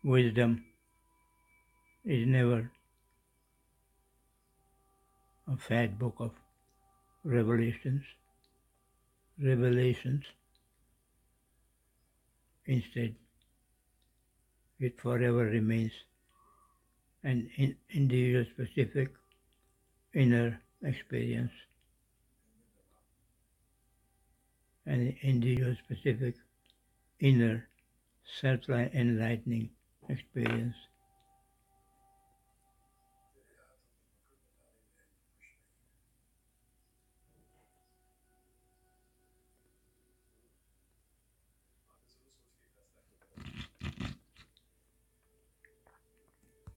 Wisdom is never a fat book of revelations. Revelations, instead, it forever remains an individual specific inner experience, an individual specific inner self enlightening experience.